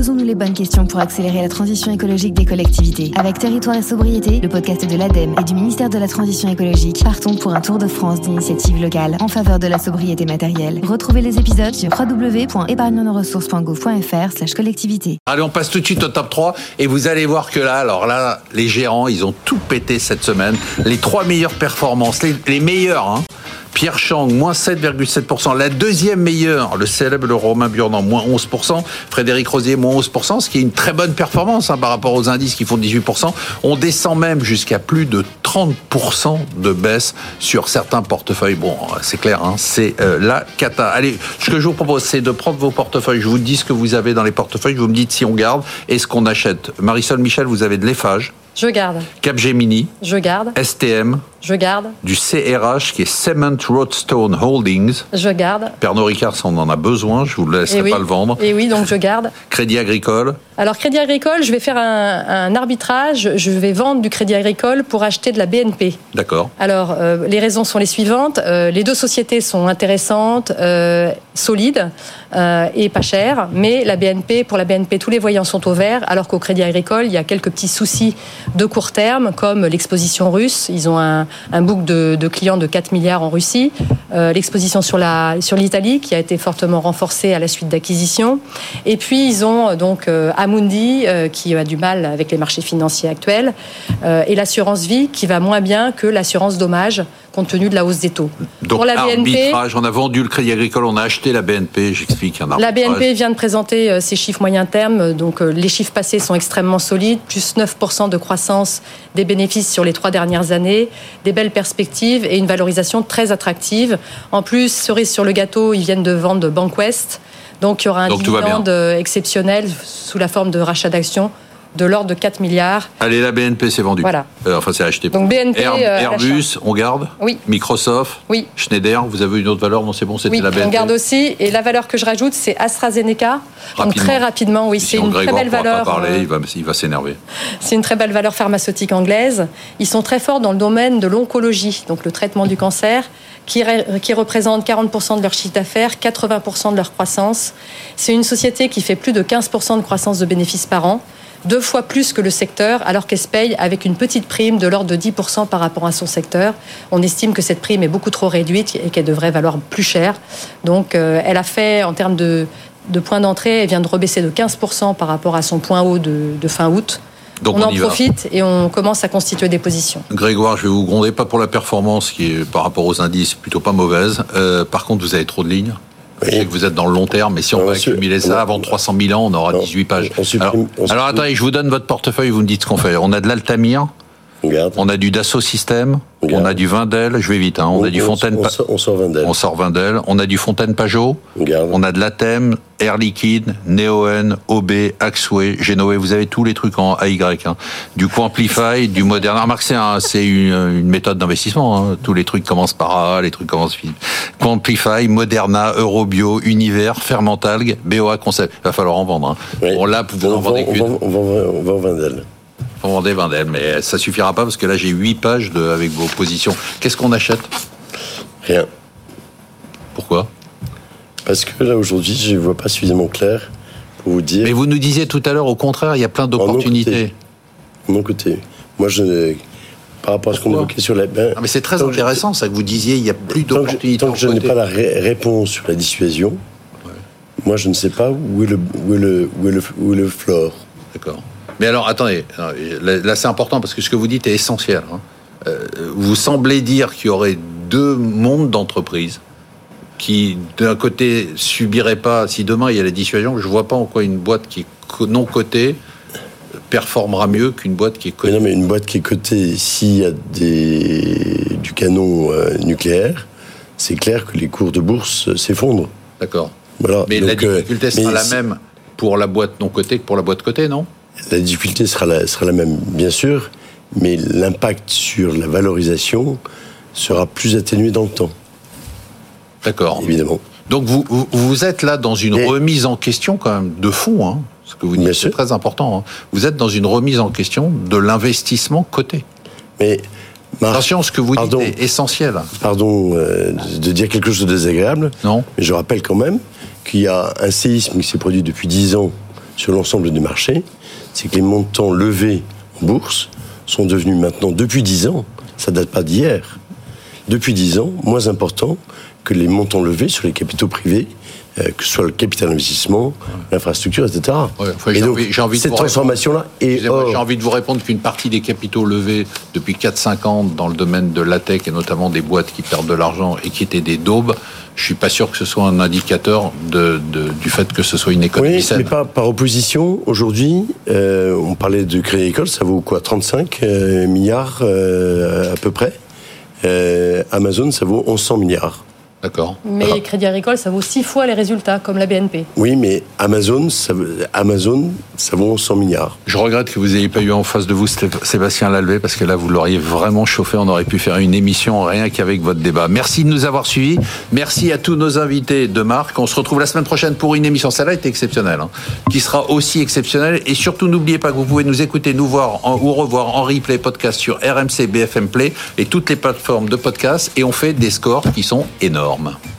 Posons-nous les bonnes questions pour accélérer la transition écologique des collectivités. Avec Territoire et Sobriété, le podcast de l'ADEME et du ministère de la Transition écologique, partons pour un tour de France d'initiatives locales en faveur de la sobriété matérielle. Retrouvez les épisodes sur www.épargnenosressources.gouv.fr/collectivité. Allez, on passe tout de suite au top 3 et vous allez voir que là, les gérants, ils ont tout pété cette semaine. Les 3 meilleures performances, les meilleures, hein. Pierre Chang, moins 7,7%. La deuxième meilleure, le célèbre Romain Burdan, moins 11%. Frédéric Rosier, moins 11%, ce qui est une très bonne performance par rapport aux indices qui font 18%. On descend même jusqu'à plus de 30% de baisse sur certains portefeuilles. Bon, c'est clair, c'est la cata. Allez, ce que je vous propose, c'est de prendre vos portefeuilles. Je vous dis ce que vous avez dans les portefeuilles. Vous me dites si on garde et ce qu'on achète. Marisol Michel, vous avez de l'Eiffage. Je garde. Capgemini. Je garde. STM. Je garde. Du CRH qui est Cement Roadstone Holdings. Je garde. Pernod Ricard, on en a besoin, je ne vous laisserai pas le vendre. Et oui, donc je garde. Crédit Agricole. Alors Crédit Agricole, je vais faire un arbitrage, je vais vendre du Crédit Agricole pour acheter de la BNP. D'accord. Alors les raisons sont les suivantes, les deux sociétés sont intéressantes, solides et pas chères, mais pour la BNP, tous les voyants sont au vert, alors qu'au Crédit Agricole, il y a quelques petits soucis de court terme, comme l'exposition russe. Ils ont un book de clients de 4 milliards en Russie, l'exposition sur l'Italie, qui a été fortement renforcée à la suite d'acquisitions. Et puis, ils ont donc Amundi, qui a du mal avec les marchés financiers actuels, et l'assurance vie, qui va moins bien que l'assurance dommage, compte tenu de la hausse des taux. Donc, pour la BNP, on a vendu le Crédit Agricole, on a acheté la BNP, j'explique. La BNP vient de présenter ses chiffres moyen terme, donc les chiffres passés sont extrêmement solides, plus 9% de croissance des bénéfices sur les 3 dernières années, des belles perspectives et une valorisation très attractive. En plus, cerise sur le gâteau, ils viennent de vendre BancWest, donc il y aura un dividende exceptionnel sous la forme de rachat d'actions de l'ordre de 4 milliards. Allez, la BNP, c'est vendu. Voilà. C'est acheté. Donc BNP, Airbus, on garde. Oui. Microsoft. Oui. Schneider, vous avez une autre valeur? Non, c'est bon, c'était la BNP. On garde aussi. Et la valeur que je rajoute, c'est AstraZeneca. Donc très rapidement, oui, c'est une très belle valeur. Pas parler, il va s'énerver. C'est une très belle valeur pharmaceutique anglaise. Ils sont très forts dans le domaine de l'oncologie, donc le traitement du cancer, qui représente 40% de leur chiffre d'affaires, 80% de leur croissance. C'est une société qui fait plus de 15% de croissance de bénéfices par an, 2 fois plus que le secteur, alors qu'elle se paye avec une petite prime de l'ordre de 10% par rapport à son secteur. On estime que cette prime est beaucoup trop réduite et qu'elle devrait valoir plus cher. Donc, elle a fait, en termes de point d'entrée, elle vient de rebaisser de 15% par rapport à son point haut de fin août. Donc on en profite et on commence à constituer des positions. Grégoire, je vais vous gronder, pas pour la performance qui est par rapport aux indices plutôt pas mauvaise. Par contre, vous avez trop de lignes. Je sais que vous êtes dans le long terme, mais si on va accumuler ça avant 300 000 ans, on aura 18 pages. Alors attendez, je vous donne votre portefeuille, vous me dites ce qu'on fait. On a de l'Altamir, on a du Dassault Systèmes, on a du Wendel, je vais vite, on a du Fontaine... On sort Wendel. On sort Wendel, on a du Fontaine Pajot, on a de l'Athème, Air Liquide, Neoen, OB, Axway, Genoé, vous avez tous les trucs en AY. Du Quamplify, du Moderna. Remarque, c'est une méthode d'investissement. Tous les trucs commencent par A, les trucs commencent... Quamplify, Moderna, Eurobio, Univers, Fermentalg, BOA Concept. Il va falloir en vendre. Oui. Bon, là, vous en vendez qu'une. On vend Wendel. On vendait Wendel, mais ça suffira pas parce que là, j'ai 8 pages avec vos positions. Qu'est-ce qu'on achète? Rien. Pourquoi? Parce que là, aujourd'hui, je ne vois pas suffisamment clair pour vous dire... Mais vous nous disiez tout à l'heure, au contraire, il y a plein d'opportunités. De mon côté. Moi, par rapport à ce qu'on évoquait sur la... mais c'est très intéressant, ça, que vous disiez, il n'y a plus d'opportunités. Tant que je n'ai pas la réponse sur la dissuasion, moi, je ne sais pas où est le floor. D'accord. Mais alors, attendez, là, c'est important, parce que ce que vous dites est essentiel. Vous semblez dire qu'il y aurait 2 mondes d'entreprises qui, d'un côté, subiraient pas, si demain il y a la dissuasion, je vois pas en quoi une boîte qui est non cotée performera mieux qu'une boîte qui est cotée. Mais non, mais une boîte qui est cotée, s'il y a du canon nucléaire, c'est clair que les cours de bourse s'effondrent. D'accord. Voilà. Mais donc, la difficulté sera la même pour la boîte non cotée que pour la boîte cotée, non? La difficulté sera la même, bien sûr, mais l'impact sur la valorisation sera plus atténué dans le temps. D'accord. Évidemment. Donc vous êtes là dans une remise en question quand même de fond, ce que vous dites, c'est très important. Vous êtes dans une remise en question de l'investissement coté. Mais attention, ce que vous dites est essentiel. Pardon de dire quelque chose de désagréable. Non. Mais je rappelle quand même qu'il y a un séisme qui s'est produit depuis 10 ans sur l'ensemble des marchés, c'est que les montants levés en bourse sont devenus maintenant, depuis 10 ans, ça date pas d'hier, depuis 10 ans, moins importants que les montants levés sur les capitaux privés, que ce soit le capital investissement, l'infrastructure, etc. Ouais, enfin, et donc, j'ai envie cette de transformation-là est j'ai envie de vous répondre qu'une partie des capitaux levés depuis 4-5 ans dans le domaine de la tech, et notamment des boîtes qui perdent de l'argent et qui étaient des daubes, je suis pas sûr que ce soit un indicateur du fait que ce soit une économie saine. Mais par opposition, aujourd'hui, on parlait de Crédit Agricole, ça vaut quoi, 35 milliards à peu près. Amazon, ça vaut 1100 milliards. D'accord. Mais Crédit Agricole, ça vaut 6 fois les résultats, comme la BNP. Oui, mais Amazon, ça vaut 100 milliards. Je regrette que vous n'ayez pas eu en face de vous Sébastien Lalvé, parce que là, vous l'auriez vraiment chauffé. On aurait pu faire une émission rien qu'avec votre débat. Merci de nous avoir suivis. Merci à tous nos invités de marque. On se retrouve la semaine prochaine pour une émission. Celle-là est exceptionnelle, qui sera aussi exceptionnelle. Et surtout, n'oubliez pas que vous pouvez nous écouter, nous voir ou revoir en replay podcast sur RMC, BFM Play et toutes les plateformes de podcast. Et on fait des scores qui sont énormes.